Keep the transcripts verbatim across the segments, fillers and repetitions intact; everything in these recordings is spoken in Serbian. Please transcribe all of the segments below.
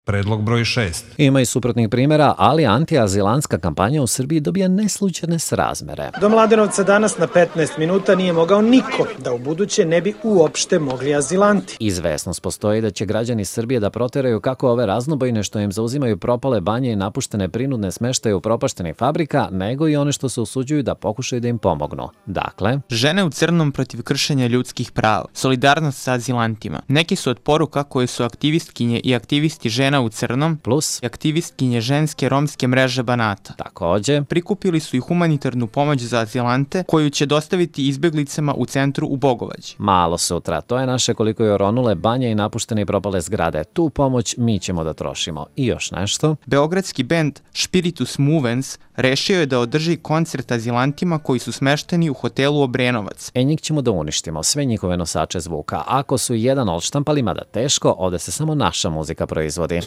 Predlog broj šest. Ima i suprotnih primjera, ali antiazilantska kampanja u Srbiji dobija neslućene srazmere. Do Mladenovca danas na petnaest minuta nije mogao niko, da u buduće ne bi uopšte mogli azilanti. Izvesnost postoji da će građani Srbije da proteraju kako ove raznobojne što im zauzimaju propale banje i napuštene prinudne smeštaje u propaštenih fabrika, nego i one što se usuđuju da pokušaju da im pomognu. Dakle, žene u crnom protiv kršenja ljudskih prava, solidarnost sa azilantima. Neki su od poruka koje su aktivistkinje i aktivisti žena u crnom, plus i aktivistkinje ženske romske mreže Banata. Takođe, prikupili su i humanitarnu pomoć za azilante koju će dostaviti izbeglicama u centru u Bogovađi. Malo sutra, to je naše koliko je oronule banje i napuštene i propale zgrade. Tu pomoć mi ćemo da trošimo. I još nešto. Beogradski bend Spiritus Movens rešio je da održi koncert azilantima koji su smešteni u hotelu Obrenovac. E, njih ćemo da uništimo, sve njihove nosače zvuka. Ako su jedan odštampali, mada teško, ovde se samo naša muzika proizvodi.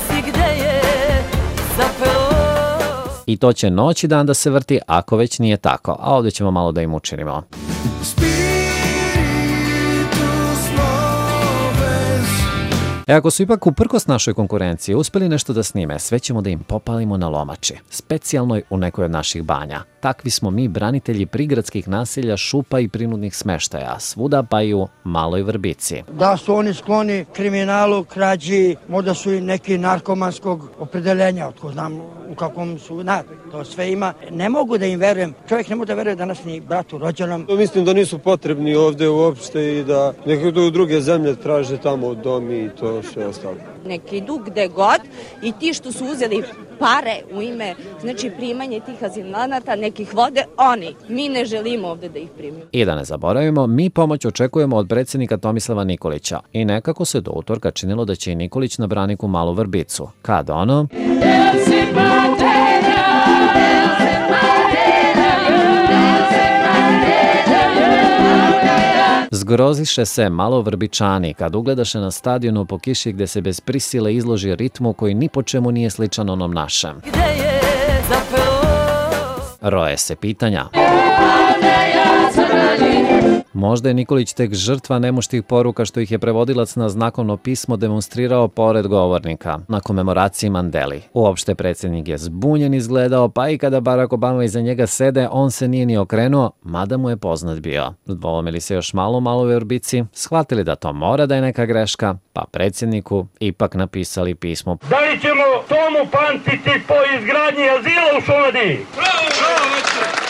I to će noć i dan da se vrti, ako već nije tako. A ovdje ćemo malo da im učinimo. E ako su ipak uprkos našoj konkurenciji uspeli nešto da snime, sve ćemo da im popalimo na lomači, specijalnoj u nekoj od naših banja. Takvi smo mi branitelji prigradskih naselja, šupa i prinudnih smeštaja, svuda pa i u Maloj Vrbici. Da su oni skloni kriminalu, krađi, možda su i neki narkomanskog opredeljenja, otko znam u kakvom su, na, to sve ima. Ne mogu da im verujem, čovjek ne može da veruje danas ni bratu rođenom. Mislim da nisu potrebni ovde uopšte i da neke druge zemlje traže tamo dom i to sve ostalo. Neki idu gde god i ti što su uzeli pare u ime, znači primanje tih azilanata, nekih vode, oni. Mi ne želimo ovde da ih primimo. I da ne zaboravimo, mi pomoć očekujemo od predsjednika Tomislava Nikolića. I nekako se do utorka činilo da će i Nikolić na braniku Malu Vrbicu. Kad ono? Zgroziše se malo Vrbičani kad ugledaše na stadionu po kiši gde se bez prisile izloži ritmu koji ni po čemu nije sličan onom našem. Roje se pitanja. Možda je Nikolić tek žrtva nemuštih poruka što ih je prevodilac na znakovno pismo demonstrirao pored govornika na komemoraciji Mandeli. Uopšte predsjednik je zbunjen izgledao, pa i kada Barack Obama iza njega sede, on se nije ni okrenuo, mada mu je poznat bio. Dvoumili se još malo u Maloj Vrbici, shvatili da to mora da je neka greška, pa predsjedniku ipak napisali pismo. Da li ćemo tomu pamtiti po izgradnji azila u Šumadiji? Bravo, bravo,